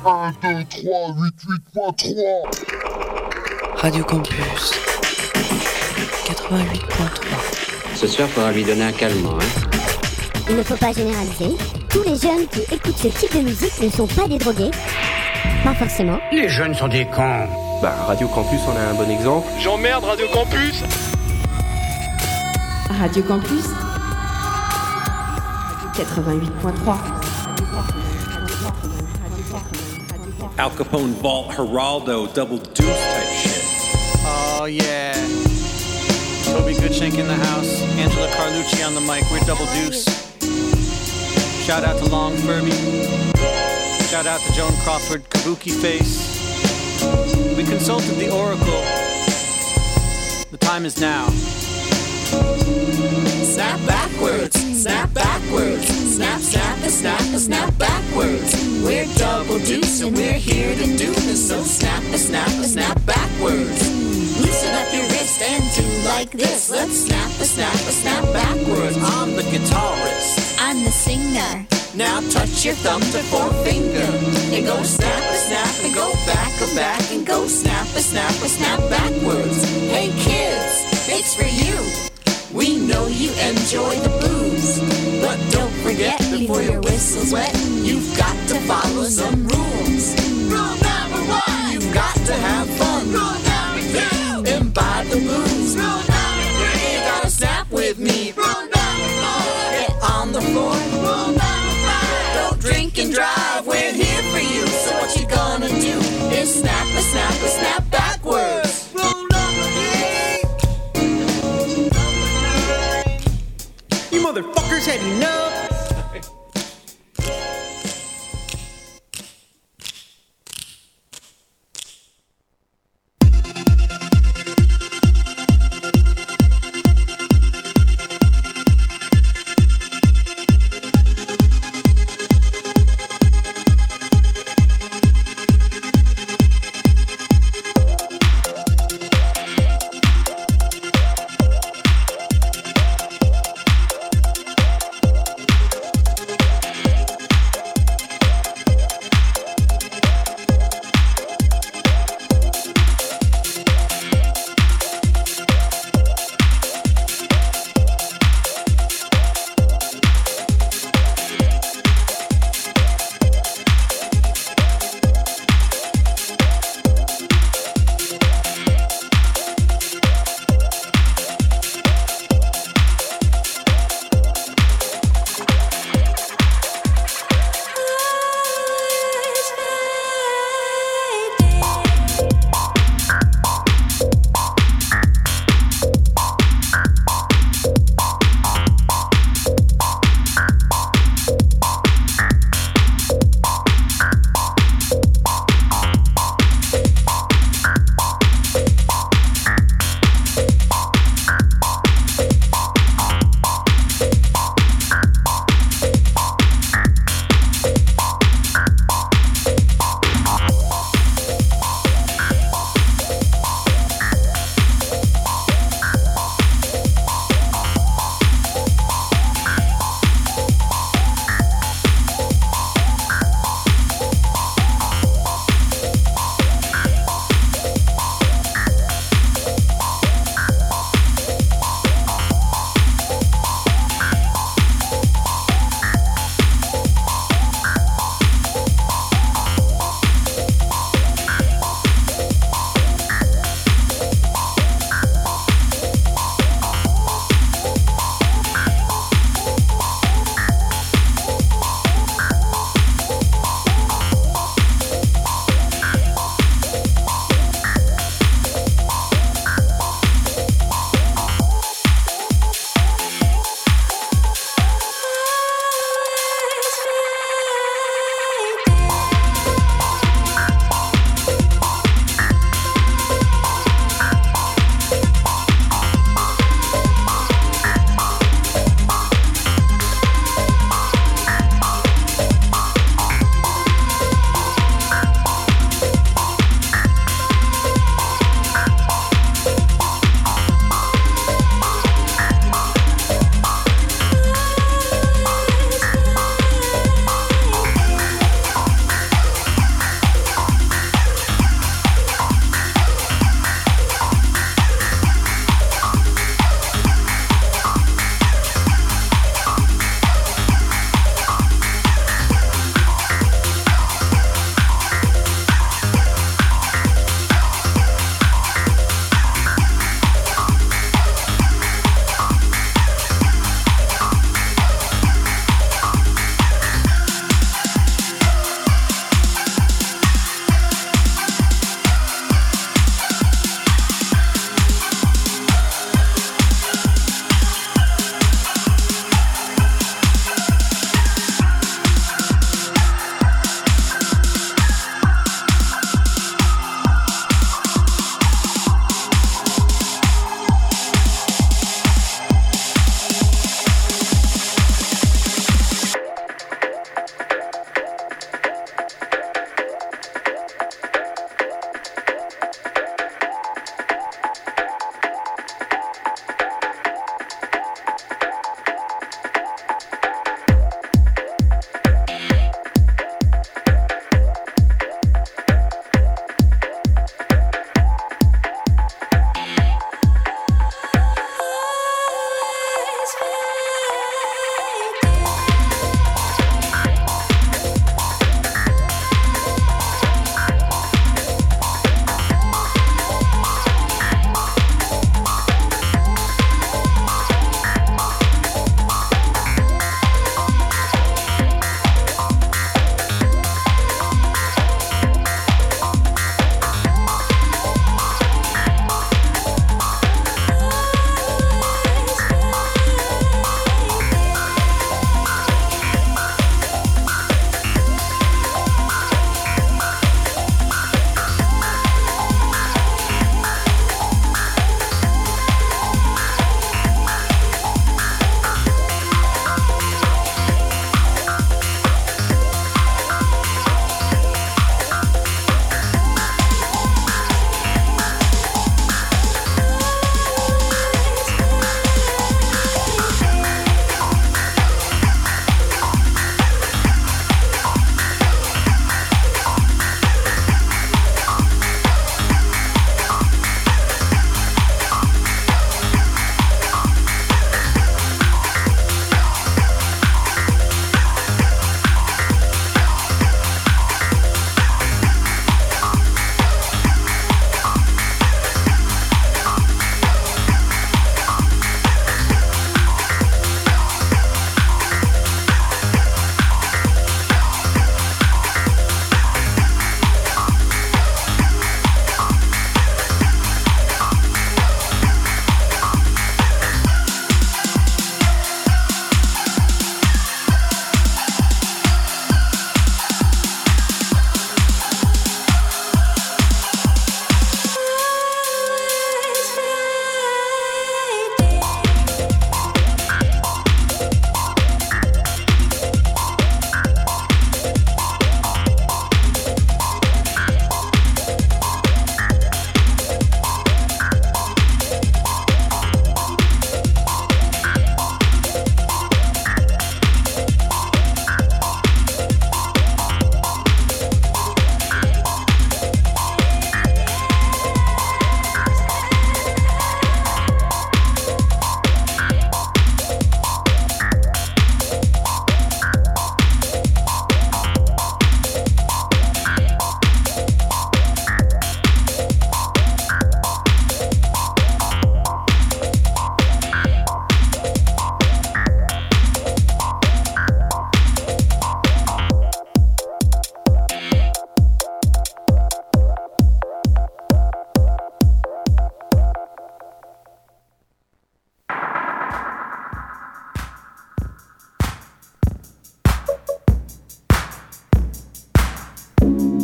1, 2, 3, 88.3. Radio Campus 88.3. Ce soir, faudra lui donner un calmant, hein. Il ne faut pas généraliser. Tous les jeunes qui écoutent ce type de musique ne sont pas des drogués. Pas forcément. Les jeunes sont des cons. Radio Campus, on a un bon exemple. J'emmerde Radio Campus. Radio Campus 88.3. Al Capone Vault Geraldo double deuce type shit. Oh yeah. Toby Goodshink in the house. Angela Carlucci on the mic. We're double deuce. Shout out to Long Furby. Shout out to Joan Crawford, Kabuki Face. We consulted the Oracle. The time is now. Snap backwards, snap backwards, snap, snap, and snap, and snap backwards. We're double deuce and we're here to do this, so snap, and snap, and snap backwards. Loosen up your wrist and do like this. Let's snap, and snap, and snap backwards. I'm the guitarist. I'm the singer. Now touch your thumb to forefinger and go snap, and snap, and go back, and go snap, and snap, and snap backwards. Hey kids, it's for you. We know you enjoy the blues, but don't forget before your whistle's wet, you've got to follow some rules. Rule number 1, you've got to have fun. Rule number 2, imbibe the blues. Rule number 3, you gotta snap with me. Rule number 4, get on the floor. Rule number 5, don't drink and drive. We're here for you, so what you gonna do is snap, a snap, a snap backwards. Motherfuckers had enough.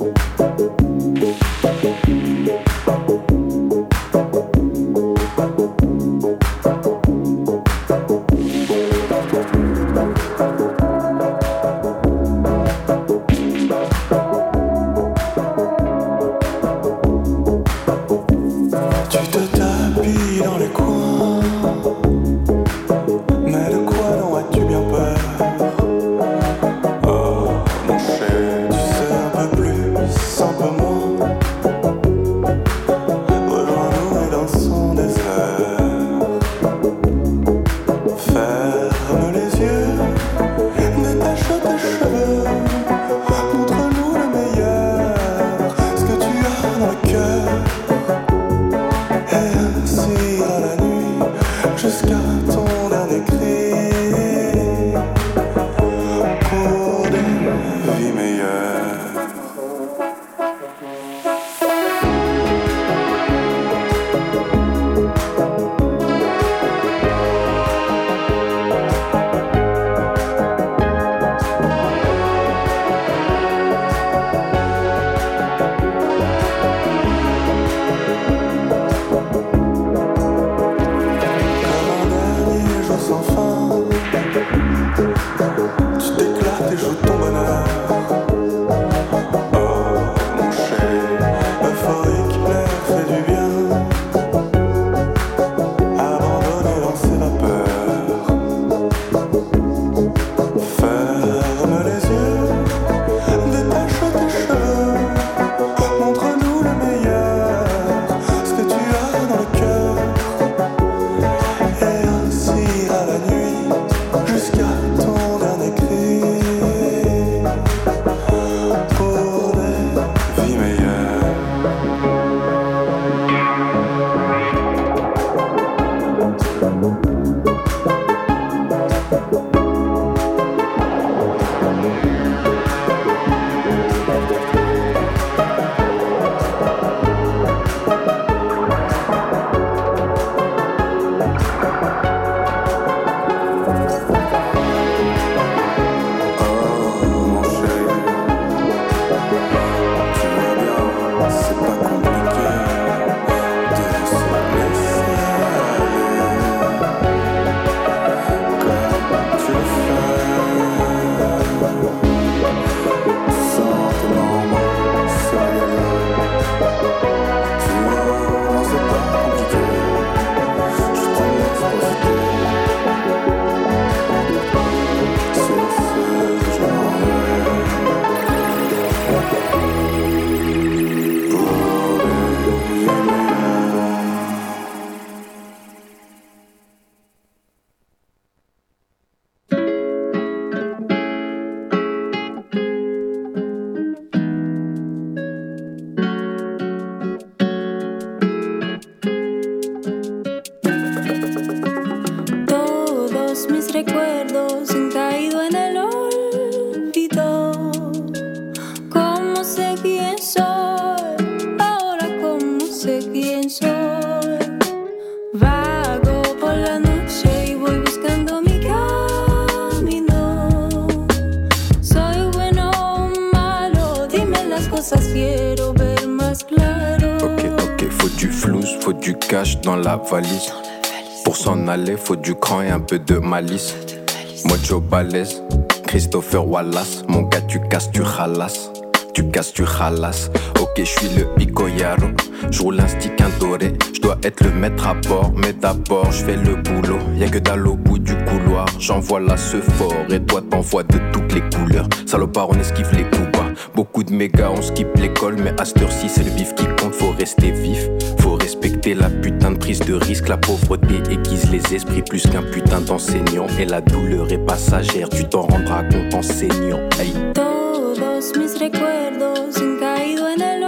Dans la valise. Pour s'en aller, faut du cran et un peu de malice. Mojo balèze, Christopher Wallace. Mon gars, tu casses, tu ralasses. Tu casses, tu ralasses. Ok, je suis le Pico Yaro. J'roule un stick, un doré. J'dois être le maître à bord. Mais d'abord, j'fais le boulot. Y'a que dalle au bout du couloir. J'envoie la fort et toi t'envoies de toutes les couleurs. Salopard, on esquive les coups bas. Beaucoup de mégas, on skip l'école. Mais à cette heure-ci, c'est le bif qui compte. Faut rester vif. Faut respecter la putain de prise de risque. La pauvreté aiguise les esprits plus qu'un putain d'enseignant. Et la douleur est passagère. Tu t'en rendras compte en saignant. Hey. Todos mis recuerdos han caído en el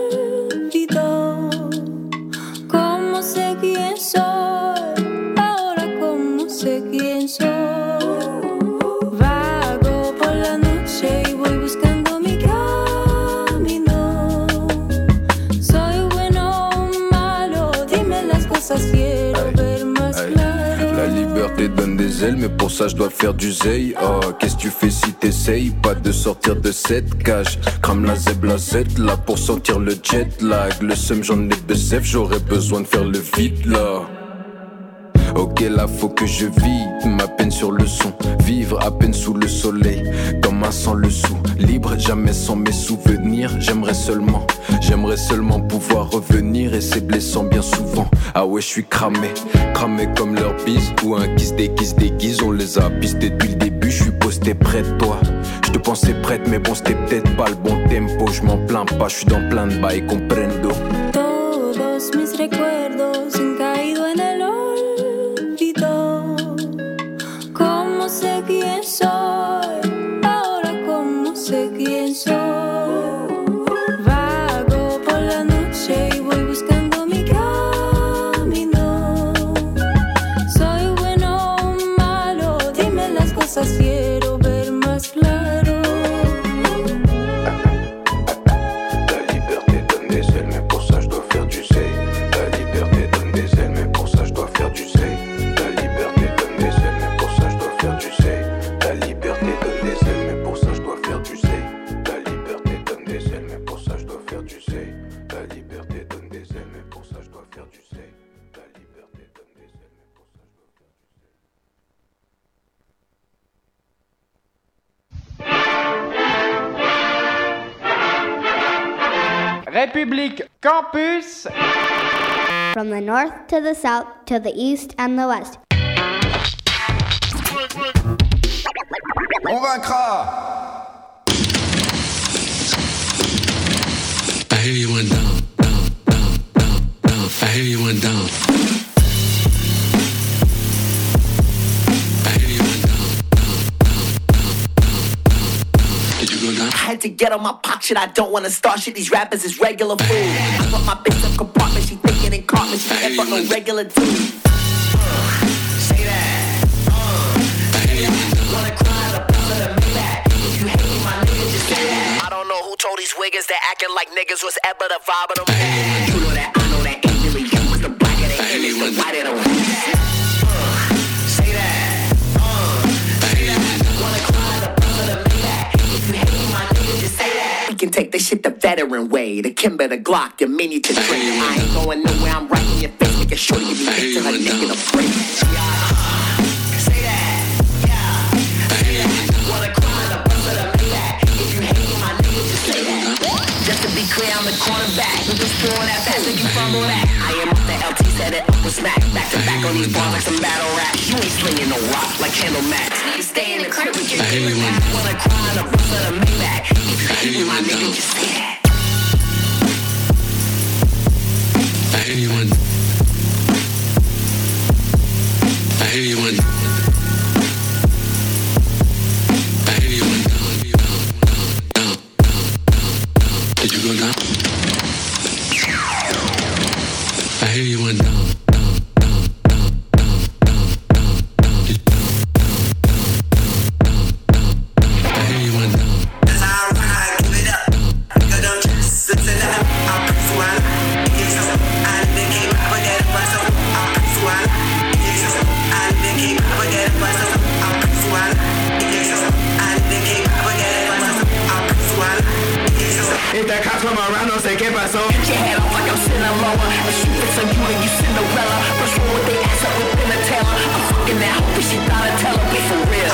olvido. ¿Cómo sé quién soy? Ahora cómo sé quién soy. Vago por la noche y voy buscando mi camino. Soy bueno o malo, dime las cosas, quiero ver más claro. La liberté donne des ailes, mais pour ça je dois faire du zèle. Oh, qu'est-ce que tu fais si t'essayes pas de sortir de cette cage? Crame la zeb, la Z, là pour sortir le jet lag. Le seum j'en ai besoin, j'aurais besoin de faire le vide là. Ok là faut que je vide ma peine sur le son. Vivre à peine sous le soleil, comme un sans le sou. Libre jamais sans mes souvenirs. J'aimerais seulement pouvoir revenir. Et c'est blessant bien souvent. Ah ouais je suis cramé, cramé comme leur bise. Ou un qui se déguise, on les a pistés depuis le début. Je suis posté près de toi, je te pensais prête mais bon c'était peut-être pas le bon tempo. Je m'en plains pas, je suis dans plein de bails, comprendo. Todos mis recuerdos han caído en el olvido. ¿Cómo sé quién soy? Ahora cómo sé quién soy. Vago por la noche y voy buscando mi camino. Soy bueno o malo, dime las cosas, quiero ver más claro. République Campus. From the north to the south to the east and the west. On vaincra. I hear you went down, down, down, down, down. I hear you went down. I had to get on my pop shit, I don't wanna start shit. These rappers is regular food. I put my bitch up compartment, she thinking in cartman, she never a regular dude. Say that. Wanna cry the blood of the Maybach. If you hate me, my nigga, just say that. I don't know who told these wiggers that acting like niggas was ever the vibe of them. You know that, I know that ain't really you. Was the blacker they ain't, it's the whiter they don't. Say that. Wanna cry the blood of the Maybach. If you hate me, my nigga, just say that. We can take this shit the veteran way. The Kimber, the Glock, the miniature trick. I ain't going nowhere, I'm right in your face. Make a sure you be hit to her neck in a break. Say that, yeah. Wanna cry the bust of the Maybach. If you hate me, my nigga, just say that. Just to be clear, I'm the cornerback. I'm just throwing that fast, like you fumble that. I am off the LT, set it up with smack. Back to back on these bars like some battle rap. You ain't slinging no rock like Candle Max. You stay in the crib with your nigga. Wanna cry the bust of the Maybach. If you hate me, my nigga, just say that. I hear you went. I hear you went. I hear you went down, down, down. Did you go down? I hear you went down. If the cops come around, don't say, ¿qué pasó? Hit your head off like I'm Sinaloa. And shoot fix on you and you Cinderella. First one with they ass up within a Taylor. I'm fucking that hoe, but she thought I'd tell her, be for real.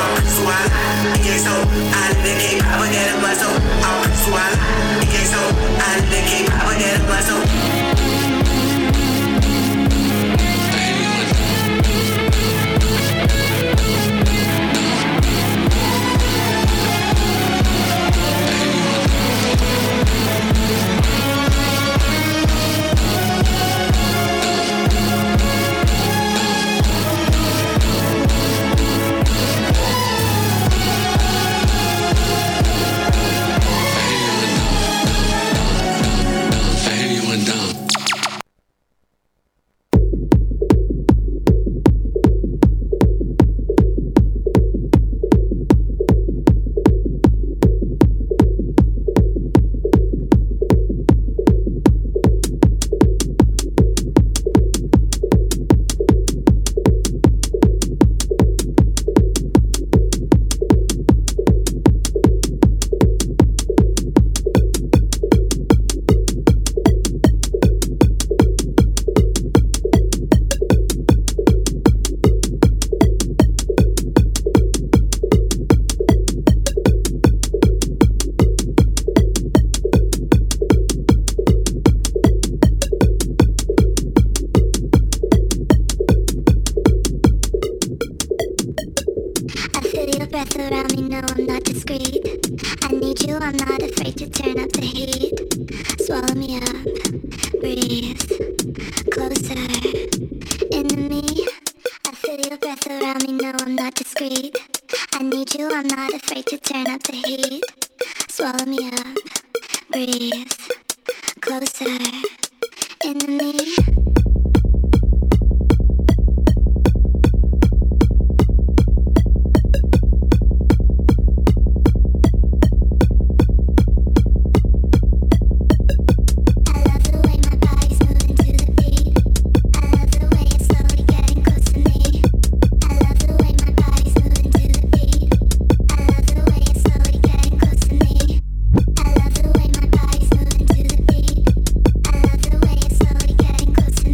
I hear you went down. turn up the heat. Swallow me up, breathe closer into me. I feel your breath around me, no, I'm not discreet. I need you, I'm not afraid to turn up the heat. Swallow me up, breathe closer into me. Close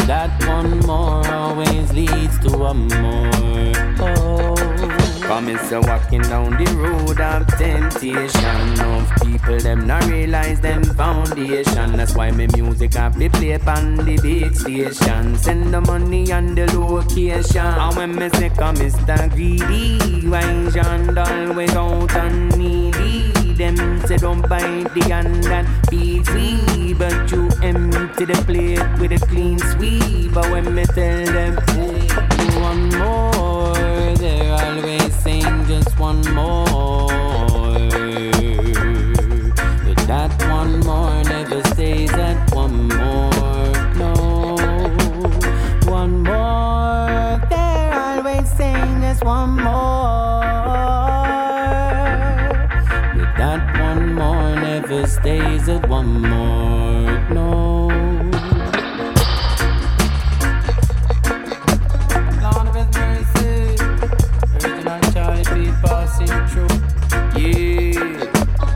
that one more always leads to one more. Oh, promise you walking down the road of temptation. Of people them not realize them foundation. That's why my music have to play on the big station. Send the money on the location. And when me say come Mr. Greedy, why John always out and needy. Them say don't bite the hand that feeds me, but you empty the plate with a clean sweep. But when me tell them one more, they're always saying just one more. But that one more never stays at one more. No, one more. They're always saying just one more. But that one more never stays at one more. No. Yeah,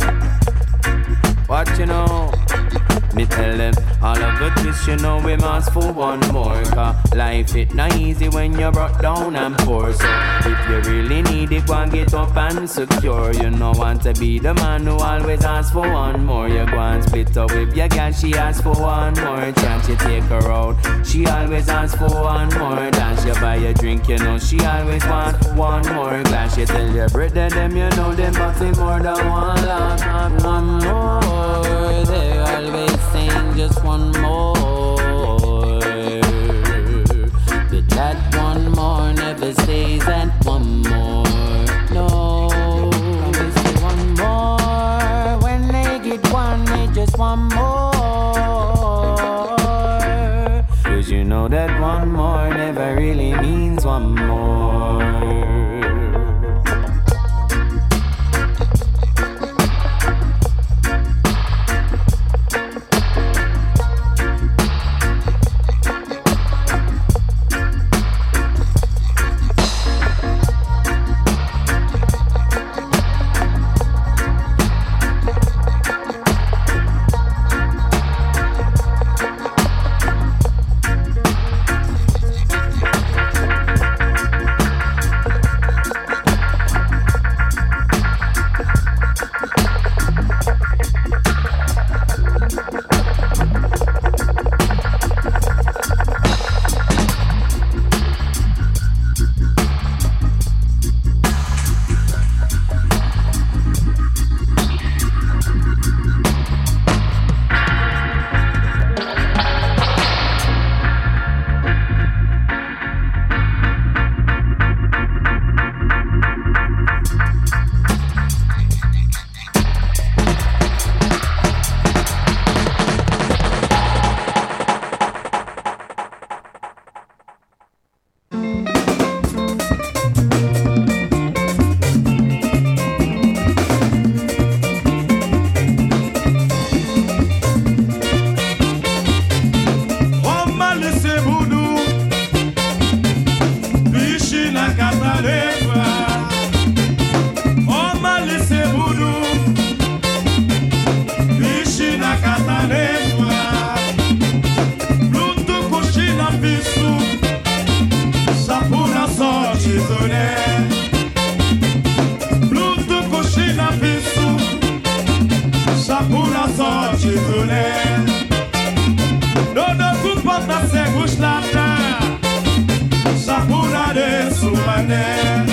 what you know? Me tell them all of a twist, you know we must for one more. Cause life it not easy when you're brought down and poor. So if you really need it, go and get up and secure. You know want to be the man who always asks for one more. You go and split up with your girl, she asks for one more. Chance you take her out, she always asks for one more. Dance you buy a drink, you know she always want one more glass. You tell your brother them, you know them but say more than one lot. One more, they always saying just one more. But that one more never stays at one more. No, promise you one more. When they get one, they just one more. Cause you know that one more never really means one more. Sapura de su manera.